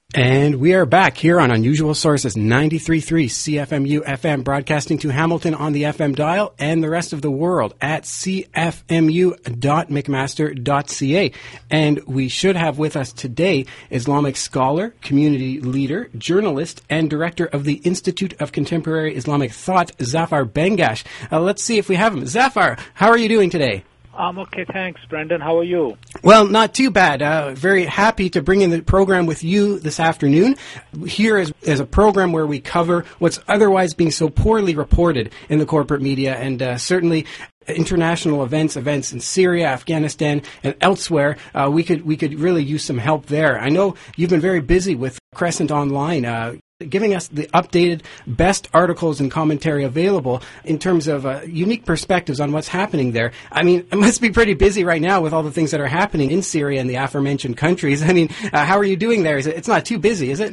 And we are back here on Unusual Sources 93.3 CFMU FM, broadcasting to Hamilton on the FM dial and the rest of the world at cfmu.mcmaster.ca. And we should have with us today Islamic scholar, community leader, journalist, and director of the Institute of Contemporary Islamic Thought, Zafar Bengash. Let's see if we have him. Zafar, how are you doing today? I'm okay, thanks, Brendan. How are you? Well, not too bad. Very happy to bring in the program with you this afternoon. Here is a program where we cover what's otherwise being so poorly reported in the corporate media, and certainly international events in Syria, Afghanistan, and elsewhere. We could really use some help there. I know you've been very busy with Crescent Online, giving us the updated best articles and commentary available in terms of unique perspectives on what's happening there. I mean, it must be pretty busy right now with all the things that are happening in Syria and the aforementioned countries. I mean, how are you doing there? It's not too busy, is it?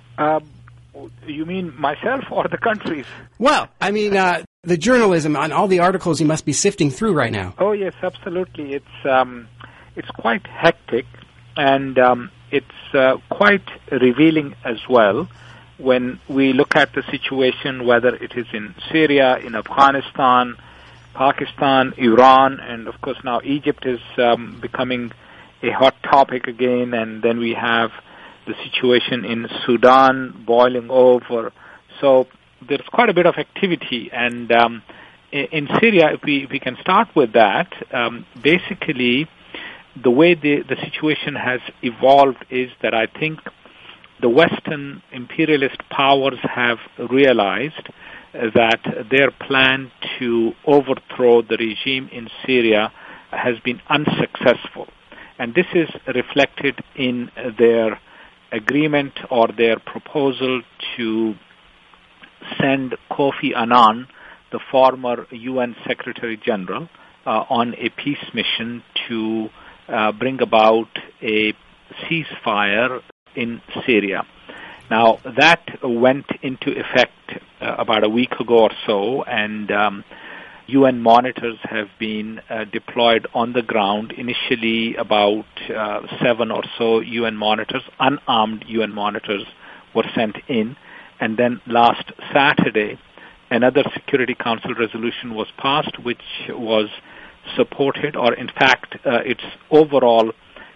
You mean myself or the countries? Well, I mean, the journalism on all the articles you must be sifting through right now. Oh, yes, absolutely. It's quite hectic, and it's quite revealing as well. When we look at the situation, whether it is in Syria, in Afghanistan, Pakistan, Iran, and of course now Egypt is becoming a hot topic again, and then we have the situation in Sudan boiling over. So there's quite a bit of activity, and in Syria, if we can start with that, basically the way the situation has evolved is that I think the Western imperialist powers have realized that their plan to overthrow the regime in Syria has been unsuccessful. And this is reflected in their agreement or their proposal to send Kofi Annan, the former UN Secretary General, on a peace mission to bring about a ceasefire in Syria. Now, that went into effect about a week ago or so, and UN monitors have been deployed on the ground. Initially, about 7 or so UN monitors, unarmed UN monitors, were sent in. And then last Saturday, another Security Council resolution was passed, which was supported, or in fact, its overall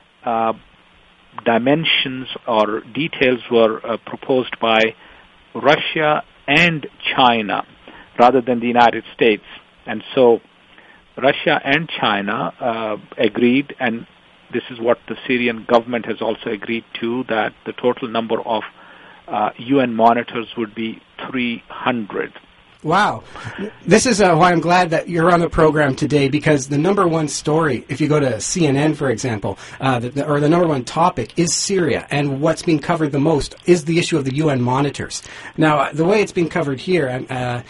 dimensions or details were proposed by Russia and China rather than the United States. And so Russia and China agreed, and this is what the Syrian government has also agreed to, that the total number of UN monitors would be 300. Wow. This is why I'm glad that you're on the program today, because the number one story, if you go to CNN, for example, or the number one topic is Syria, and what's being covered the most is the issue of the UN monitors. Now, the way it's being covered here,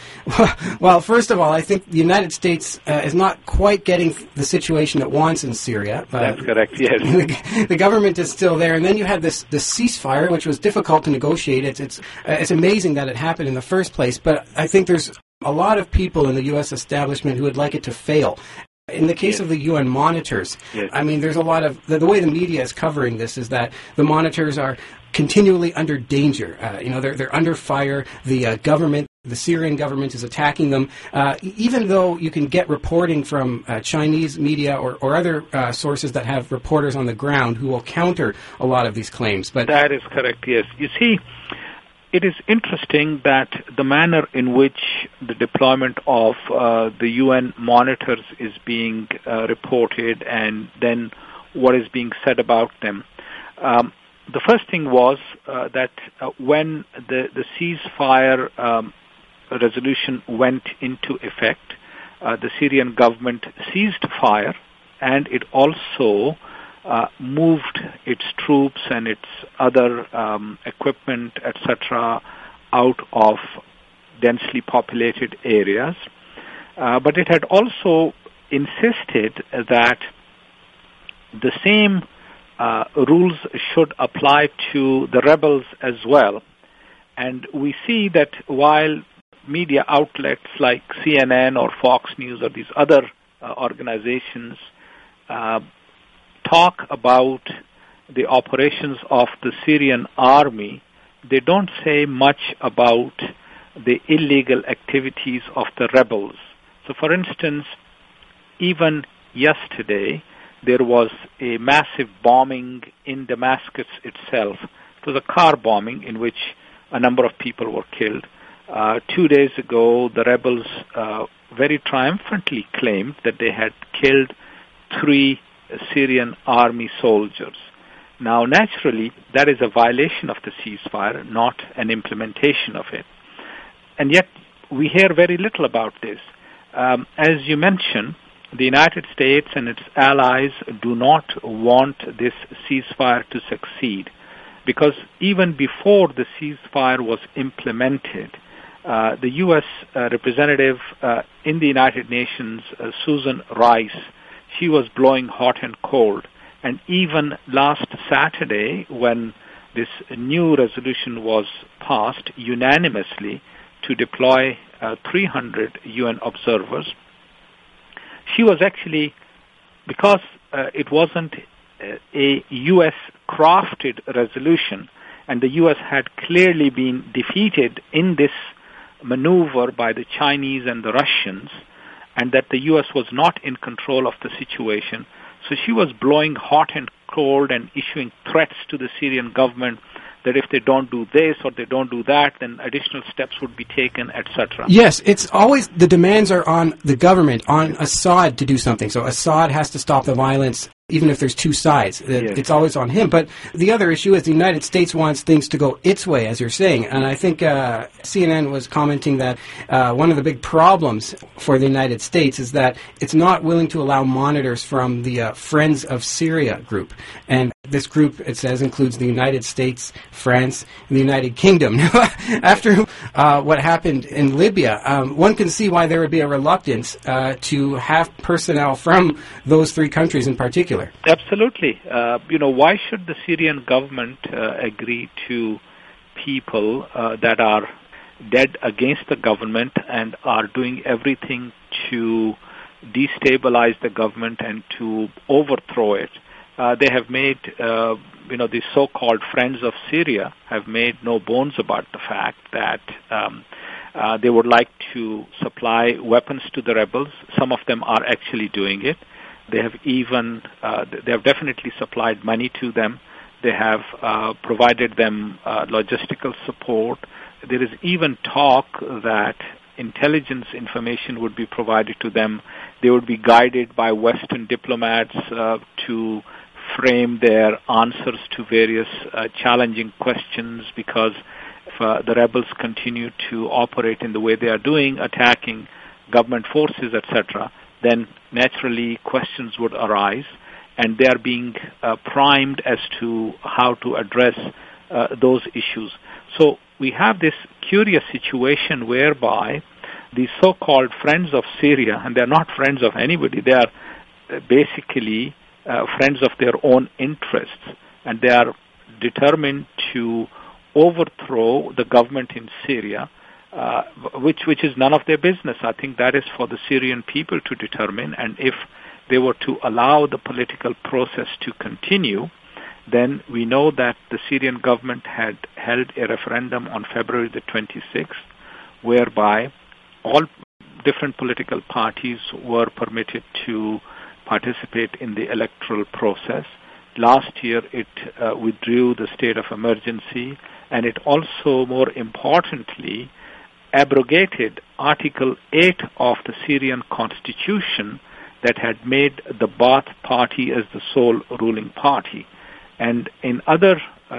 well, first of all, I think the United States is not quite getting the situation it wants in Syria. That's correct, yes. The government is still there, and then you had this ceasefire, which was difficult to negotiate. It's amazing that it happened in the first place, but I think there's a lot of people in the U.S. establishment who would like it to fail. In the case of the UN monitors, I mean, there's a lot of... The way the media is covering this is that the monitors are continually under danger. They're under fire. The government, the Syrian government, is attacking them. Even though you can get reporting from Chinese media or other sources that have reporters on the ground who will counter a lot of these claims. But that is correct, yes. You see, it is interesting that the manner in which the deployment of the UN monitors is being reported, and then what is being said about them. The first thing was that when the ceasefire resolution went into effect, the Syrian government ceased fire, and it also moved its troops and its other equipment, etc., out of densely populated areas. But it had also insisted that the same rules should apply to the rebels as well. And we see that while media outlets like CNN or Fox News or these other organizations talk about the operations of the Syrian army, they don't say much about the illegal activities of the rebels. So, for instance, even yesterday, there was a massive bombing in Damascus itself. It was a car bombing in which a number of people were killed. 2 days ago, the rebels very triumphantly claimed that they had killed 3 Syrian army soldiers. Now, naturally, that is a violation of the ceasefire, not an implementation of it. And yet, we hear very little about this. As you mentioned, the United States and its allies do not want this ceasefire to succeed, because even before the ceasefire was implemented, the U.S. representative in the United Nations, Susan Rice, she was blowing hot and cold. And even last Saturday, when this new resolution was passed unanimously to deploy 300 UN observers, she was actually, because it wasn't a U.S.-crafted resolution, and the U.S. had clearly been defeated in this maneuver by the Chinese and the Russians, and that the U.S. was not in control of the situation. So she was blowing hot and cold and issuing threats to the Syrian government that if they don't do this or they don't do that, then additional steps would be taken, etc. Yes, it's always the demands are on the government, on Assad to do something. So Assad has to stop the violence, even if there's two sides. Yes. It's always on him. But the other issue is the United States wants things to go its way, as you're saying. And I think CNN was commenting that one of the big problems for the United States is that it's not willing to allow monitors from the Friends of Syria group. And this group, it says, includes the United States, France, and the United Kingdom. After what happened in Libya, one can see why there would be a reluctance to have personnel from those 3 countries in particular. Absolutely. Why should the Syrian government agree to people that are dead against the government and are doing everything to destabilize the government and to overthrow it? They have made, the so-called Friends of Syria have made no bones about the fact that they would like to supply weapons to the rebels. Some of them are actually doing it. They have they have definitely supplied money to them. They have provided them logistical support. There is even talk that intelligence information would be provided to them. They would be guided by Western diplomats to frame their answers to various challenging questions, because if the rebels continue to operate in the way they are doing, attacking government forces, etc., then naturally questions would arise, and they are being primed as to how to address those issues. So we have this curious situation whereby the so-called Friends of Syria, and they're not friends of anybody, they are basically friends of their own interests, and they are determined to overthrow the government in Syria, which is none of their business. I think that is for the Syrian people to determine, and if they were to allow the political process to continue, then we know that the Syrian government had held a referendum on February the 26th, whereby all different political parties were permitted to participate in the electoral process. Last year, it withdrew the state of emergency, and it also, more importantly, abrogated Article 8 of the Syrian constitution that had made the Ba'ath Party as the sole ruling party. And in other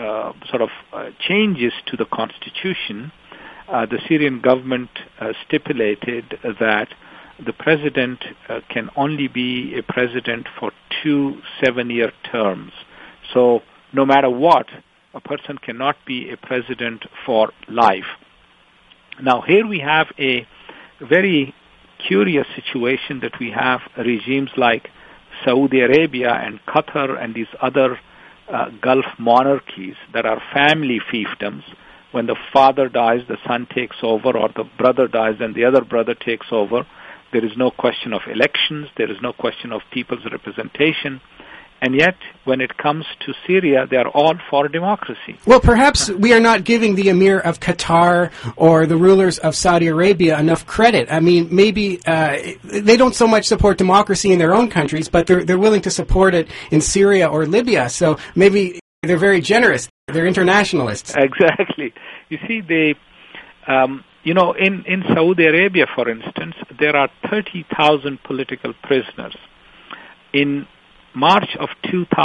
changes to the constitution, the Syrian government stipulated that the president can only be a president for 2 7-year terms. So no matter what, a person cannot be a president for life. Now here we have a very curious situation that we have regimes like Saudi Arabia and Qatar and these other Gulf monarchies that are family fiefdoms. When the father dies, the son takes over, or the brother dies and the other brother takes over. There is no question of elections. There is no question of people's representation. And yet, when it comes to Syria, they are all for democracy. Well, perhaps we are not giving the Emir of Qatar or the rulers of Saudi Arabia enough credit. I mean, maybe they don't so much support democracy in their own countries, but they're willing to support it in Syria or Libya. So maybe they're very generous. They're internationalists. Exactly. You see, they, in Saudi Arabia, for instance, there are 30,000 political prisoners. In March of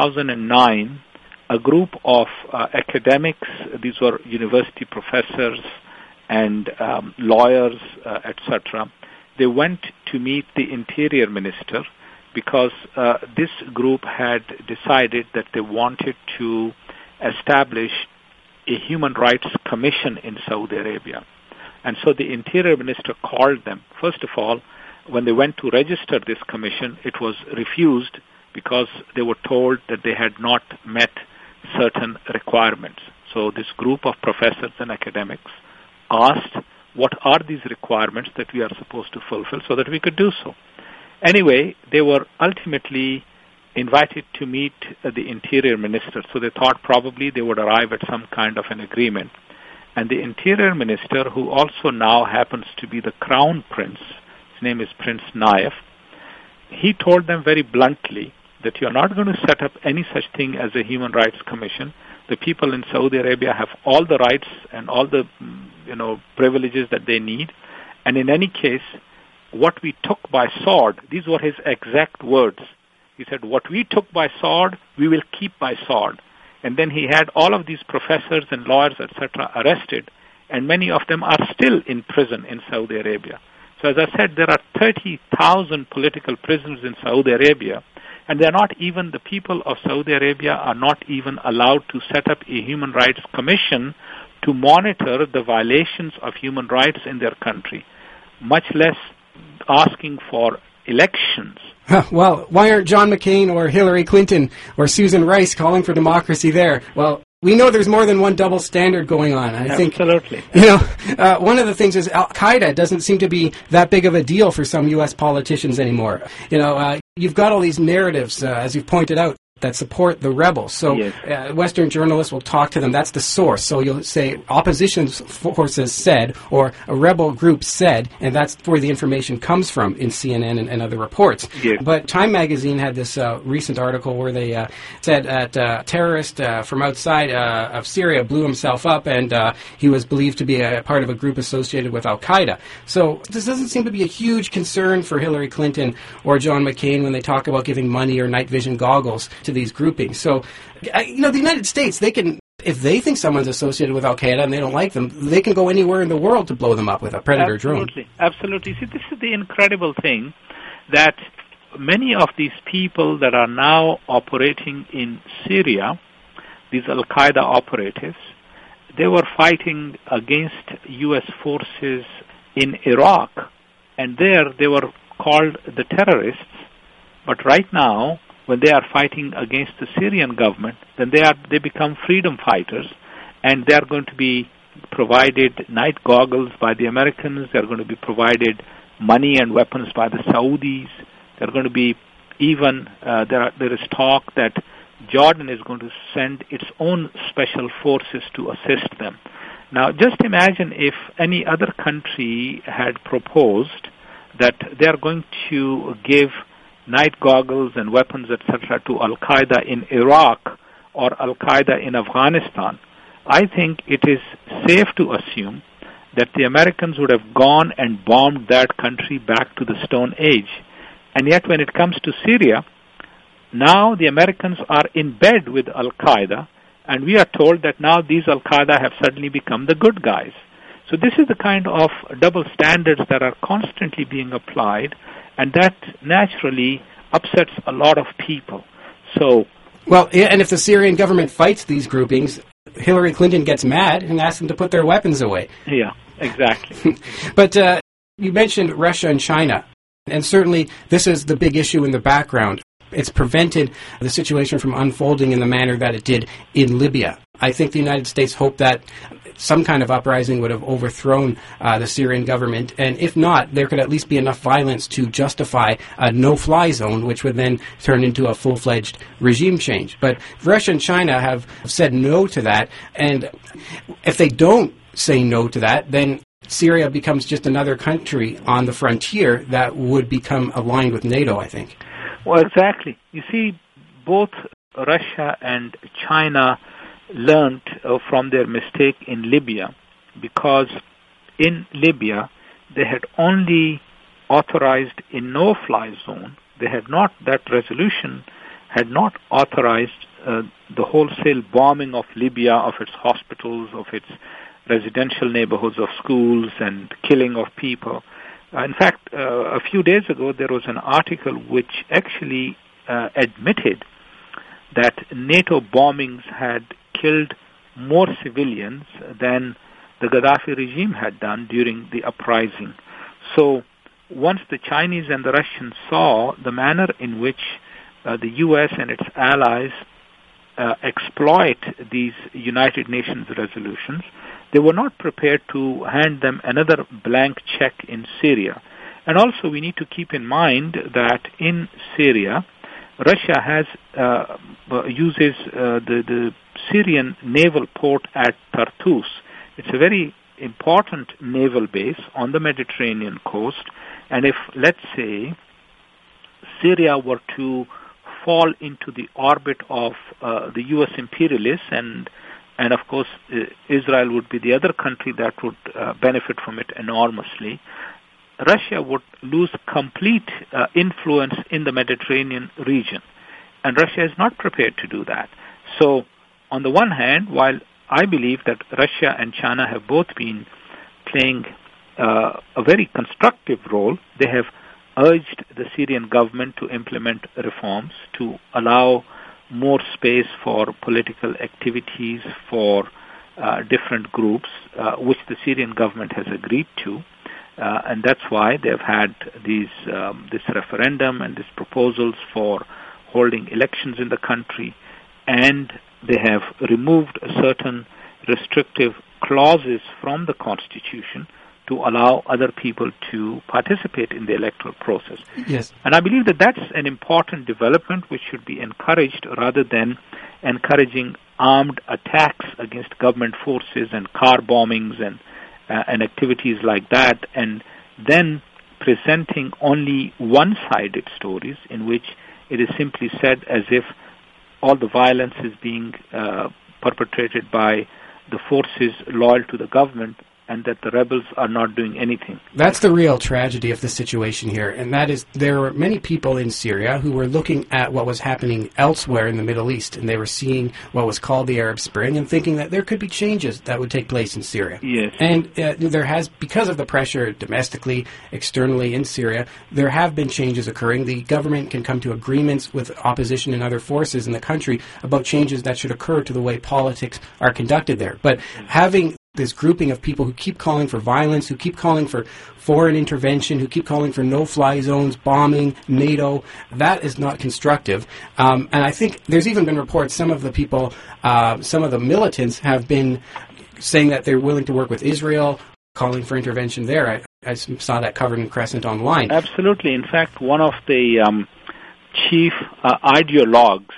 2009, a group of academics, these were university professors and lawyers, etc., they went to meet the interior minister because this group had decided that they wanted to establish a human rights commission in Saudi Arabia. And so the interior minister called them. First of all, when they went to register this commission, it was refused because they were told that they had not met certain requirements. So this group of professors and academics asked, what are these requirements that we are supposed to fulfill so that we could do so? Anyway, they were ultimately invited to meet the interior minister. So they thought probably they would arrive at some kind of an agreement. And the interior minister, who also now happens to be the crown prince, his name is Prince Naif, he told them very bluntly that you're not going to set up any such thing as a human rights commission. The people in Saudi Arabia have all the rights and all the privileges that they need. And in any case, what we took by sword, these were his exact words. He said, what we took by sword, we will keep by sword. And then he had all of these professors and lawyers, etc., arrested, and many of them are still in prison in Saudi Arabia. So as I said, there are 30,000 political prisoners in Saudi Arabia, and they're not even, the people of Saudi Arabia are not even allowed to set up a human rights commission to monitor the violations of human rights in their country, much less asking for elections. Well, why aren't John McCain or Hillary Clinton or Susan Rice calling for democracy there? Well, we know there's more than one double standard going on. I think, absolutely. One of the things is Al-Qaeda doesn't seem to be that big of a deal for some U.S. politicians anymore. You've got all these narratives, as you've pointed out, that support the rebels. So yes. Western journalists will talk to them. That's the source. So you'll say opposition forces said, or a rebel group said, and that's where the information comes from in CNN and other reports. Yes. But Time Magazine had this recent article where they said that a terrorist from outside of Syria blew himself up, and he was believed to be a part of a group associated with Al-Qaeda. So this doesn't seem to be a huge concern for Hillary Clinton or John McCain when they talk about giving money or night vision goggles to these groupings. So, the United States, they can, if they think someone's associated with Al-Qaeda and they don't like them, they can go anywhere in the world to blow them up with a Predator drone. Absolutely. See, this is the incredible thing, that many of these people that are now operating in Syria, these Al-Qaeda operatives, they were fighting against U.S. forces in Iraq, and there they were called the terrorists. But right now, when they are fighting against the Syrian government, then they become freedom fighters, and they are going to be provided night goggles by the Americans. They are going to be provided money and weapons by the Saudis. They are going to be even there is talk that Jordan is going to send its own special forces to assist them. Now, just imagine if any other country had proposed that they are going to give night goggles and weapons, etc., to Al-Qaeda in Iraq or Al-Qaeda in Afghanistan. I think it is safe to assume that the Americans would have gone and bombed that country back to the Stone Age. And yet when it comes to Syria, now the Americans are in bed with Al-Qaeda, and we are told that now these Al-Qaeda have suddenly become the good guys. So this is the kind of double standards that are constantly being applied, and that naturally upsets a lot of people. So, well, yeah, and if the Syrian government fights these groupings, Hillary Clinton gets mad and asks them to put their weapons away. Yeah, exactly. But you mentioned Russia and China, and certainly this is the big issue in the background. It's prevented the situation from unfolding in the manner that it did in Libya. I think the United States hoped that some kind of uprising would have overthrown the Syrian government, and if not, there could at least be enough violence to justify a no-fly zone, which would then turn into a full-fledged regime change. But Russia and China have said no to that, and if they don't say no to that, then Syria becomes just another country on the frontier that would become aligned with NATO, I think. Well, exactly. You see, both Russia and China learned from their mistake in Libya, because in Libya they had only authorized a no-fly zone. That resolution had not authorized the wholesale bombing of Libya, of its hospitals, of its residential neighborhoods, of schools, and killing of people. In fact, a few days ago there was an article which actually admitted that NATO bombings had killed more civilians than the Gaddafi regime had done during the uprising. So once the Chinese and the Russians saw the manner in which the U.S. and its allies exploit these United Nations resolutions, they were not prepared to hand them another blank check in Syria. And also we need to keep in mind that in Syria, Russia uses the Syrian naval port at Tartus. It's a very important naval base on the Mediterranean coast. And if, let's say, Syria were to fall into the orbit of the U.S. imperialists, and of course Israel would be the other country that would benefit from it enormously, Russia would lose complete influence in the Mediterranean region. And Russia is not prepared to do that. So, on the one hand, while I believe that Russia and China have both been playing a very constructive role, they have urged the Syrian government to implement reforms to allow more space for political activities for different groups, which the Syrian government has agreed to. And that's why they've had this referendum and these proposals for holding elections in the country, and they have removed certain restrictive clauses from the constitution to allow other people to participate in the electoral process. Yes. And I believe that that's an important development which should be encouraged rather than encouraging armed attacks against government forces and car bombings and activities like that, and then presenting only one-sided stories in which it is simply said as if all the violence is being perpetrated by the forces loyal to the government, and that the rebels are not doing anything. That's the real tragedy of the situation here, and that is there were many people in Syria who were looking at what was happening elsewhere in the Middle East, and they were seeing what was called the Arab Spring and thinking that there could be changes that would take place in Syria. Yes. And there has, because of the pressure domestically, externally in Syria, there have been changes occurring. The government can come to agreements with opposition and other forces in the country about changes that should occur to the way politics are conducted there. But having this grouping of people who keep calling for violence, who keep calling for foreign intervention, who keep calling for no-fly zones, bombing, NATO, that is not constructive. And I think there's even been reports, some of the people, some of the militants have been saying that they're willing to work with Israel, calling for intervention there. I saw that covered in Crescent Online. Absolutely. In fact, one of the chief ideologues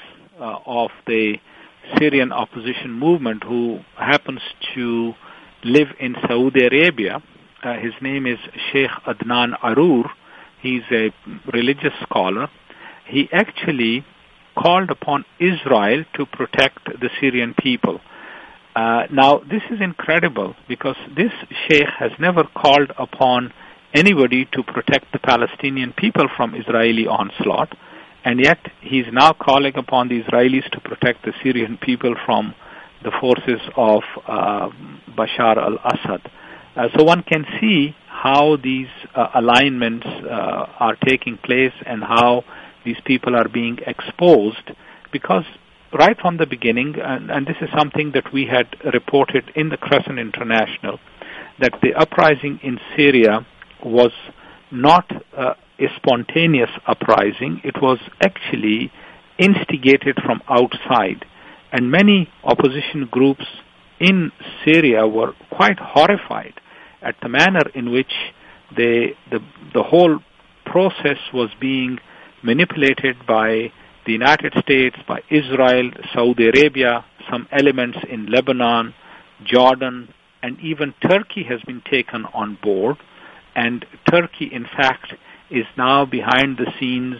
of the Syrian opposition movement, who happens to live in Saudi Arabia, his name is Sheikh Adnan Arur. He's a religious scholar. He actually called upon Israel to protect the Syrian people. Now, this is incredible because this sheikh has never called upon anybody to protect the Palestinian people from Israeli onslaught, and yet he's now calling upon the Israelis to protect the Syrian people from the forces of Bashar al-Assad. So one can see how these alignments are taking place and how these people are being exposed, because right from the beginning, and this is something that we had reported in the Crescent International, that the uprising in Syria was not a spontaneous uprising. It was actually instigated from outside. And many opposition groups in Syria were quite horrified at the manner in which the whole process was being manipulated by the United States, by Israel, Saudi Arabia, some elements in Lebanon, Jordan, and even Turkey has been taken on board. And Turkey, in fact, is now behind the scenes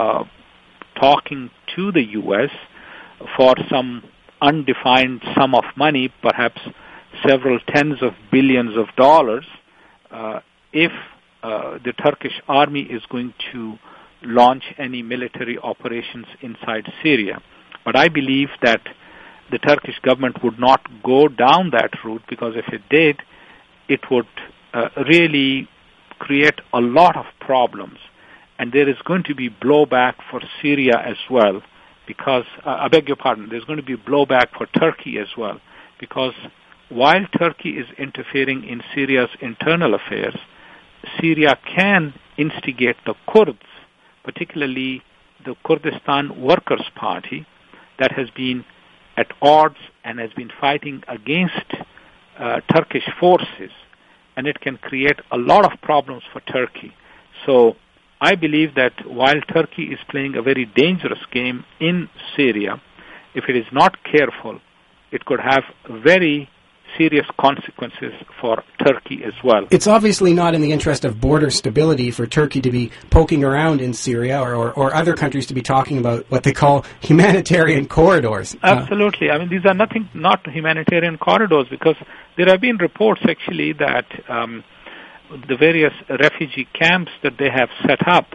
talking to the U.S. for some undefined sum of money, perhaps several tens of billions of dollars, if the Turkish army is going to launch any military operations inside Syria. But I believe that the Turkish government would not go down that route, because if it did, it would really create a lot of problems. And there is going to be blowback for Syria as well, because, I beg your pardon, there's going to be blowback for Turkey as well, because while Turkey is interfering in Syria's internal affairs, Syria can instigate the Kurds, particularly the Kurdistan Workers' Party, that has been at odds and has been fighting against Turkish forces, and it can create a lot of problems for Turkey. So I believe that while Turkey is playing a very dangerous game in Syria, if it is not careful, it could have very serious consequences for Turkey as well. It's obviously not in the interest of border stability for Turkey to be poking around in Syria or other countries to be talking about what they call humanitarian corridors. Absolutely. I mean, these are not humanitarian corridors, because there have been reports actually that the various refugee camps that they have set up,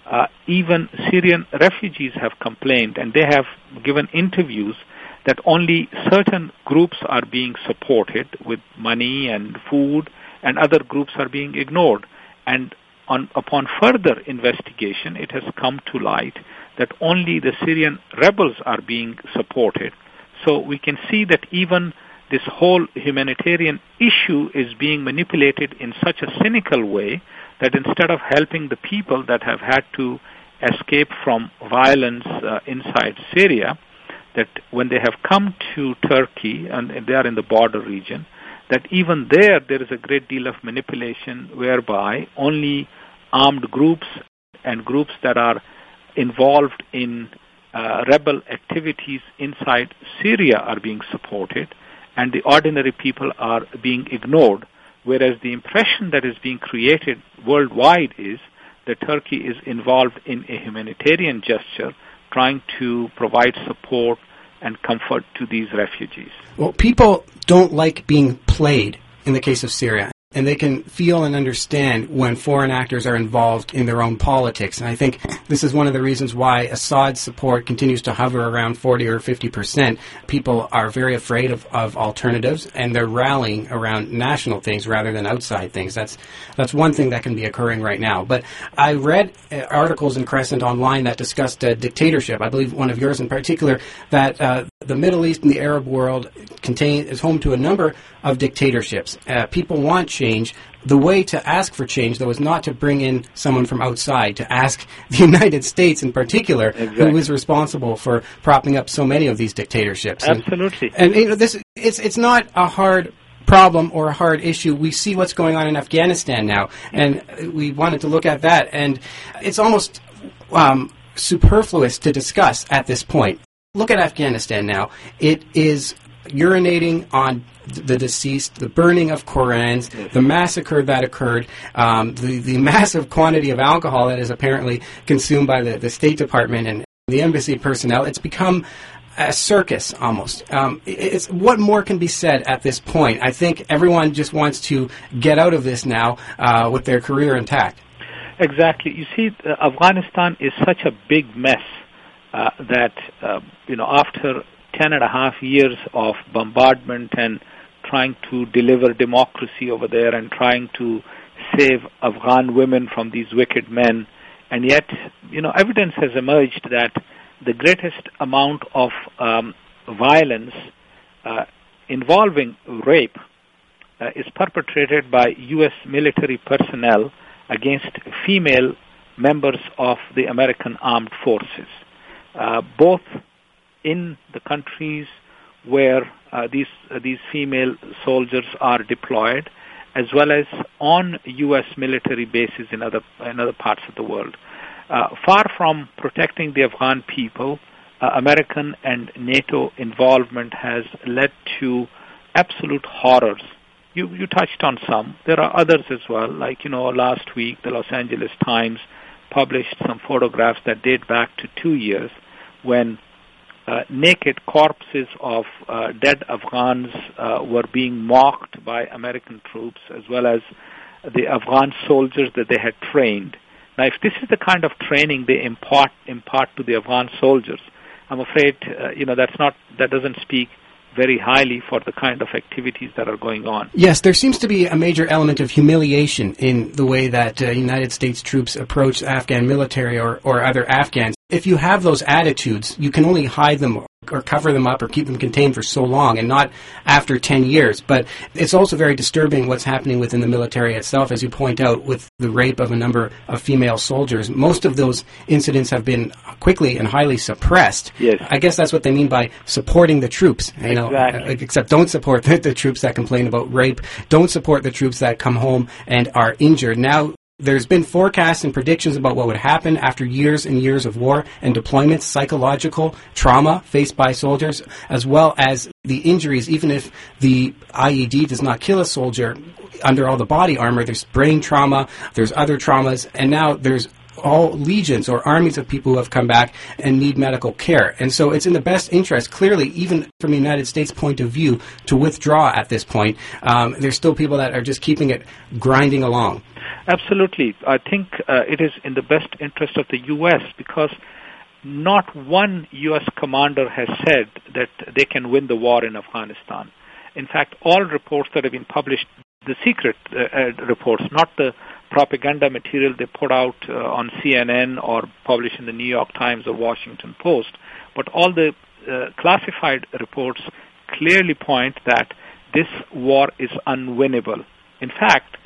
even Syrian refugees have complained, and they have given interviews that only certain groups are being supported with money and food, and other groups are being ignored. And upon further investigation, it has come to light that only the Syrian rebels are being supported. So we can see that even this whole humanitarian issue is being manipulated in such a cynical way that instead of helping the people that have had to escape from violence inside Syria, that when they have come to Turkey, and they are in the border region, that even there is a great deal of manipulation whereby only armed groups and groups that are involved in rebel activities inside Syria are being supported, and the ordinary people are being ignored, whereas the impression that is being created worldwide is that Turkey is involved in a humanitarian gesture, trying to provide support and comfort to these refugees. Well, people don't like being played in the case of Syria, and they can feel and understand when foreign actors are involved in their own politics. And I think this is one of the reasons why Assad's support continues to hover around 40 or 50%. People are very afraid of alternatives, and they're rallying around national things rather than outside things. That's one thing that can be occurring right now. But I read articles in Crescent Online that discussed dictatorship. I believe one of yours in particular, that the Middle East and the Arab world is home to a number of dictatorships. People want change. The way to ask for change, though, is not to bring in someone from outside, to ask the United States in particular, exactly, who is responsible for propping up so many of these dictatorships. Absolutely. And you know, it's not a hard problem or a hard issue. We see what's going on in Afghanistan now, and we wanted to look at that, and it's almost superfluous to discuss at this point. Look at Afghanistan now. It is urinating on the deceased, the burning of Korans, the massacre that occurred, the massive quantity of alcohol that is apparently consumed by the State Department and the embassy personnel. It's become a circus almost. It's what more can be said at this point? I think everyone just wants to get out of this now with their career intact. Exactly. You see, Afghanistan is such a big mess that after 10.5 years of bombardment and trying to deliver democracy over there and trying to save Afghan women from these wicked men, and yet, evidence has emerged that the greatest amount of violence involving rape is perpetrated by U.S. military personnel against female members of the American armed forces, both in the countries where these female soldiers are deployed, as well as on U.S. military bases in other parts of the world. Far from protecting the Afghan people, American and NATO involvement has led to absolute horrors. You touched on some. There are others as well. Like, last week, the Los Angeles Times published some photographs that date back to 2 years when naked corpses of dead Afghans were being mocked by American troops, as well as the Afghan soldiers that they had trained. Now, if this is the kind of training they impart to the Afghan soldiers, I'm afraid that doesn't speak very highly for the kind of activities that are going on. Yes, there seems to be a major element of humiliation in the way that United States troops approach Afghan military or other Afghans. If you have those attitudes, you can only hide them or cover them up or keep them contained for so long, and not after 10 years. But it's also very disturbing what's happening within the military itself, as you point out, with the rape of a number of female soldiers. Most of those incidents have been quickly and highly suppressed. Yes. I guess that's what they mean by supporting the troops. Exactly. Except don't support the troops that complain about rape. Don't support the troops that come home and are injured. Now, there's been forecasts and predictions about what would happen after years and years of war and deployments, psychological trauma faced by soldiers, as well as the injuries. Even if the IED does not kill a soldier, under all the body armor, there's brain trauma, there's other traumas, and now there's all legions or armies of people who have come back and need medical care. And so it's in the best interest, clearly, even from the United States point of view, to withdraw at this point. There's still people that are just keeping it grinding along. Absolutely. I think it is in the best interest of the U.S. because not one U.S. commander has said that they can win the war in Afghanistan. In fact, all reports that have been published, the secret reports, not the propaganda material they put out on CNN or publish in the New York Times or Washington Post, but all the classified reports clearly point that this war is unwinnable. In fact,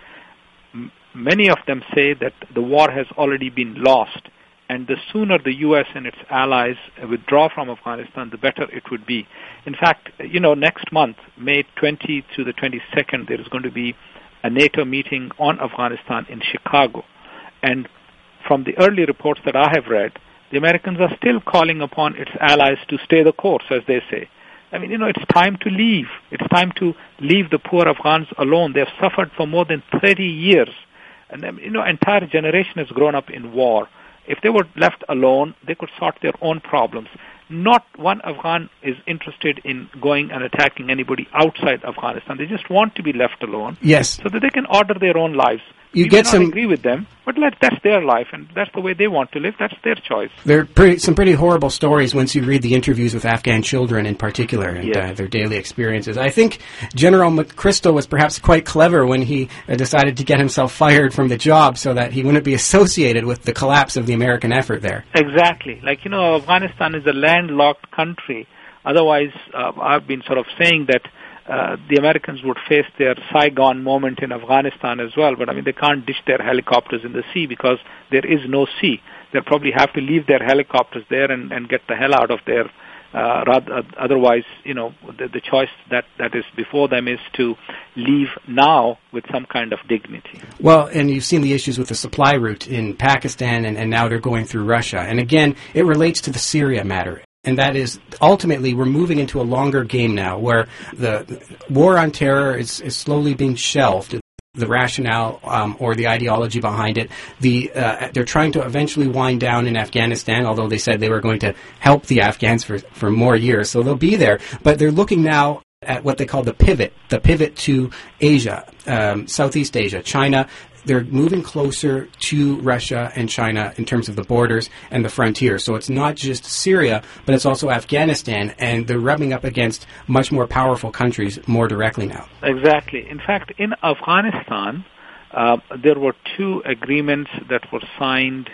many of them say that the war has already been lost, and the sooner the U.S. and its allies withdraw from Afghanistan, the better it would be. In fact, next month, May 20 to the 22nd, there is going to be a NATO meeting on Afghanistan in Chicago. And from the early reports that I have read, the Americans are still calling upon its allies to stay the course, as they say. I mean, it's time to leave. It's time to leave the poor Afghans alone. They have suffered for more than 30 years. And, entire generation has grown up in war. If they were left alone, they could sort their own problems. Not one Afghan is interested in going and attacking anybody outside Afghanistan. They just want to be left alone. Yes. So that they can order their own lives. You may get not some agree with them, but that's their life, and that's the way they want to live. That's their choice. There are some pretty horrible stories once you read the interviews with Afghan children in particular and Yes. Their daily experiences. I think General McChrystal was perhaps quite clever when he decided to get himself fired from the job so that he wouldn't be associated with the collapse of the American effort there. Exactly. Afghanistan is a landlocked country. Otherwise, I've been sort of saying that the Americans would face their Saigon moment in Afghanistan as well, but they can't ditch their helicopters in the sea because there is no sea. They'll probably have to leave their helicopters there and get the hell out of there. Otherwise, the choice that is before them is to leave now with some kind of dignity. Well, and you've seen the issues with the supply route in Pakistan, and now they're going through Russia. And again, it relates to the Syria matter. And that is, ultimately, we're moving into a longer game now where the war on terror is slowly being shelved. The rationale or the ideology behind it. They're trying to eventually wind down in Afghanistan, although they said they were going to help the Afghans for more years. So they'll be there. But they're looking now at what they call the pivot to Asia, Southeast Asia, China. They're moving closer to Russia and China in terms of the borders and the frontier. So it's not just Syria, but it's also Afghanistan, and they're rubbing up against much more powerful countries more directly now. Exactly. In fact, in Afghanistan, there were two agreements that were signed.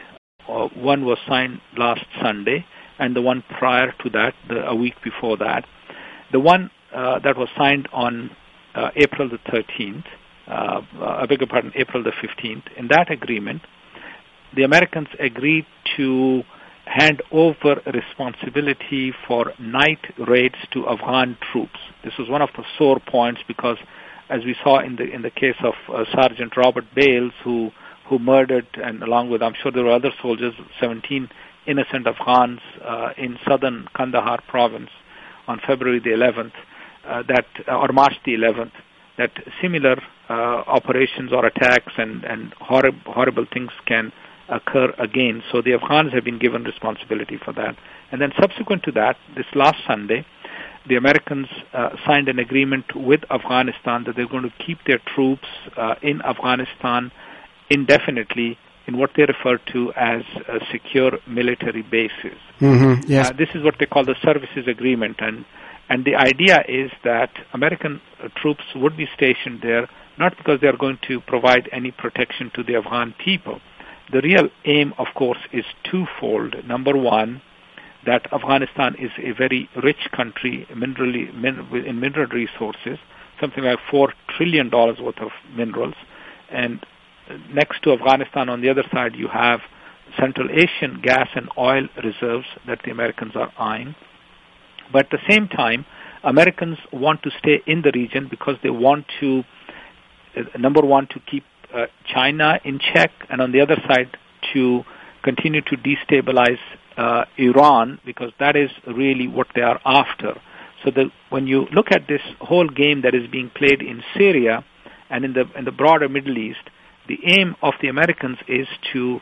One was signed last Sunday, and the one prior to that, a week before that. The one that was signed on April the 13th, April the 15th. In that agreement, the Americans agreed to hand over responsibility for night raids to Afghan troops. This was one of the sore points because, as we saw in the case of Sergeant Robert Bales, who murdered, and along with, I'm sure there were other soldiers, 17 innocent Afghans in southern Kandahar province on February the 11th, or March the 11th, that similar operations or attacks and horrible things can occur again. So the Afghans have been given responsibility for that. And then subsequent to that, this last Sunday, the Americans signed an agreement with Afghanistan that they're going to keep their troops in Afghanistan indefinitely in what they refer to as secure military bases. Mm-hmm, yes. This is what they call the services agreement. And the idea is that American troops would be stationed there not because they are going to provide any protection to the Afghan people. The real aim, of course, is twofold. Number one, that Afghanistan is a very rich country in mineral resources, something like $4 trillion worth of minerals. And next to Afghanistan, on the other side, you have Central Asian gas and oil reserves that the Americans are eyeing. But at the same time, Americans want to stay in the region because they want to, number one, to keep China in check, and on the other side, to continue to destabilize Iran, because that is really what they are after. So when you look at this whole game that is being played in Syria and in the broader Middle East, the aim of the Americans is to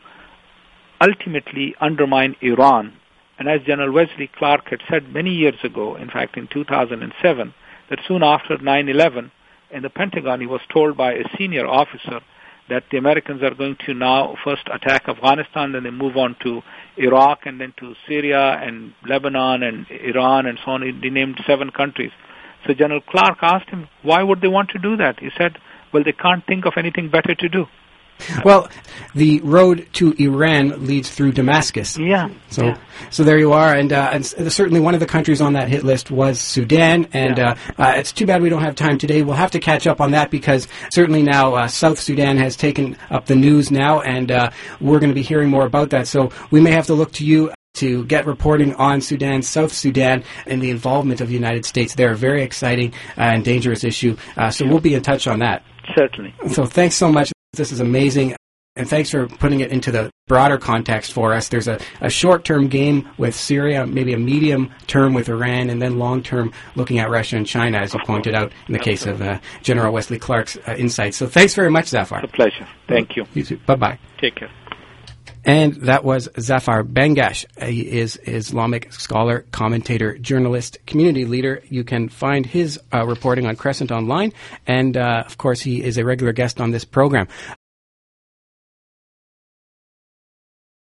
ultimately undermine Iran. And as General Wesley Clark had said many years ago, in fact in 2007, that soon after 9/11, in the Pentagon, he was told by a senior officer that the Americans are going to now first attack Afghanistan, then they move on to Iraq, and then to Syria and Lebanon and Iran and so on. He named 7 countries. So General Clark asked him, why would they want to do that? He said, well, they can't think of anything better to do. Well, the road to Iran leads through Damascus. Yeah. So there you are, and certainly one of the countries on that hit list was Sudan, and it's too bad we don't have time today. We'll have to catch up on that because certainly now South Sudan has taken up the news now, and we're going to be hearing more about that. So we may have to look to you to get reporting on Sudan, South Sudan, and the involvement of the United States. They're a very exciting and dangerous issue, so we'll be in touch on that. Certainly. So thanks so much. This is amazing, and thanks for putting it into the broader context for us. There's a short-term game with Syria, maybe a medium-term with Iran, and then long-term looking at Russia and China, as you pointed out in the case of General Wesley Clark's insights. So thanks very much, Zafar. It's a pleasure. Thank you. You too. Bye-bye. Take care. And that was Zafar Bangash. He is Islamic scholar, commentator, journalist, community leader. You can find his reporting on Crescent Online. And, of course, he is a regular guest on this program.